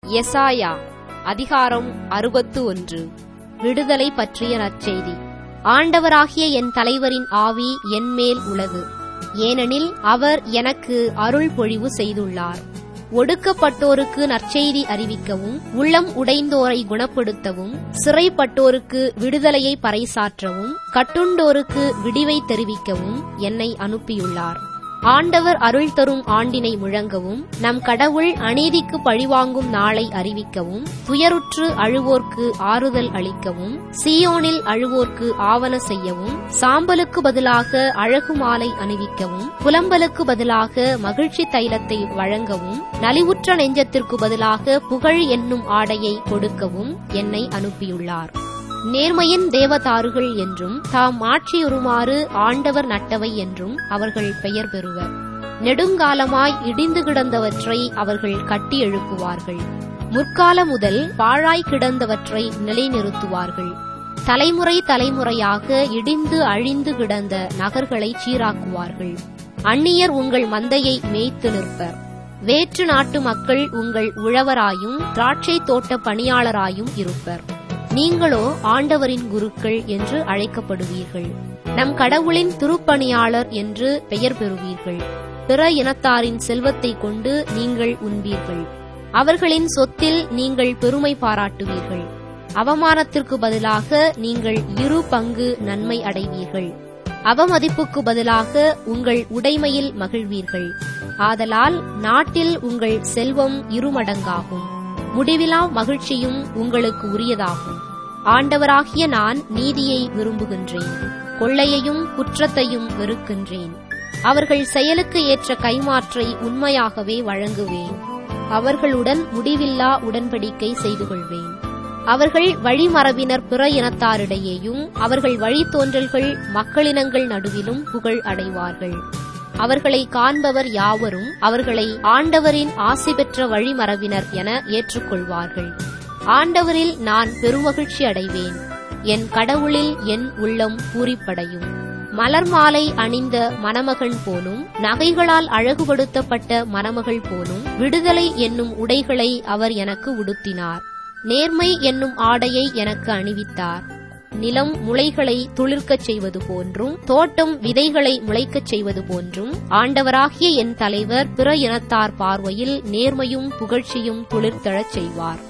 எசாயா அதிகாரம் 61. விடுதலை பற்றிய நற்செய்தி. ஆண்டவராகிய என் தலைவரின் ஆவி என்மேல் உள்ளது. ஏனெனில் அவர் எனக்கு அருள் பொழிவு செய்துள்ளார். ஒடுக்கப்பட்டோருக்கு நற்செய்தி அறிவிக்கவும், உள்ளம் உடைந்தோரை குணப்படுத்தவும், சிறைப்பட்டோருக்கு விடுதலையை பறைசாற்றவும், கட்டுண்டோருக்கு விடிவை தெரிவிக்கவும் என்னை அனுப்பியுள்ளார். ஆண்டவர் அருள் தரும் ஆண்டினை முழங்கவும், நம் கடவுள் அநீதிக்கு பழிவாங்கும் நாளை அறிவிக்கவும், துயருற்று அழுவோர்க்கு ஆறுதல் அளிக்கவும், சீயோனில் அழுவோர்க்கு ஆவன செய்யவும், சாம்பலுக்கு பதிலாக அழகு மாலை அணிவிக்கவும், புலம்பலுக்கு பதிலாக மகிழ்ச்சி தைலத்தை வழங்கவும், நலிவுற்ற நெஞ்சத்திற்கு பதிலாக புகழ் என்னும் ஆடையை கொடுக்கவும் என்னை அனுப்பியுள்ளார். நேர்மையின் தேவதாருகள் என்றும், தாம் ஆட்சியுறுமாறு ஆண்டவர் நட்டவை என்றும் அவர்கள் பெயர் பெறுவர். நெடுங்காலமாய் இடிந்து கிடந்தவற்றை அவர்கள் கட்டி எழுப்புவார்கள். முற்கால முதல் பாழாய் கிடந்தவற்றை நிலைநிறுத்துவார்கள். தலைமுறை தலைமுறையாக இடிந்து அழிந்து கிடந்த நகர்களை சீராக்குவார்கள். அந்நியர் உங்கள் மந்தையை மேய்த்து நிற்பர். வேற்று நாட்டு மக்கள் உங்கள் உழவராயும் திராட்சை தோட்ட பணியாளராயும் இருப்பர். நீங்களோ ஆண்டவரின் குருக்கள் என்று அழைக்கப்படுவீர்கள். நம் கடவுளின் திருப்பணியாளர் என்று பெயர் பெறுவீர்கள். பிற இனத்தாரின் செல்வத்தை கொண்டு நீங்கள் உண்பீர்கள். அவர்களின் சொத்தில் நீங்கள் பெருமை பாராட்டுவீர்கள். அவமானத்திற்கு பதிலாக நீங்கள் 2 பங்கு நன்மை அடைவீர்கள். அவமதிப்புக்கு பதிலாக உங்கள் உடைமையில் மகிழ்வீர்கள். ஆதலால் நாட்டில் உங்கள் செல்வம் 2 மடங்காகும். முடிவிலா மகிழ்ச்சியும் உங்களுக்கு உரியதாகும். ஆண்டவராகிய நான் நீதியை விரும்புகின்றேன், கொள்ளையையும் குற்றத்தையும் வெறுக்கின்றேன். அவர்கள் செயலுக்கு ஏற்ற கைமாற்றை உண்மையாகவே வழங்குவேன். அவர்களுடன் முடிவில்லா உடன்படிக்கை செய்து கொள்வேன். அவர்கள் வழிமரபினர் பிற இனத்தாரிடையேயும், அவர்கள் வழித்தோன்றல்கள் மக்களினங்கள் நடுவிலும் புகழ் அடைவார்கள். அவர்களை காண்பவர் யாவரும் அவர்களை ஆண்டவரின் ஆசி பெற்ற வழிமரபினர் என ஏற்றுக்கொள்வார்கள். ஆண்டவரில் நான் பெருமகிழ்ச்சி அடைவேன். என் கடவுளில் என் உள்ளம் பூரிப்படையும். மலர் மாலை அணிந்த மணமகன் போலும், நகைகளால் அழகுபடுத்தப்பட்ட மணமகள் போலும் விடுதலை என்னும் உடைகளை அவர் எனக்கு உடுத்தினார். நேர்மை என்னும் ஆடையை எனக்கு அணிவித்தார். நிலம் முளைகளை துளிர்க்கச் செய்வது போன்றும், தோட்டம் விதைகளை முளைக்கச் செய்வது போன்றும், ஆண்டவராகிய என் தலைவர் பிற இனத்தார் பார்வையில் நேர்மையும் புகழ்ச்சியும் துளிர்த்தெழச் செய்வார்.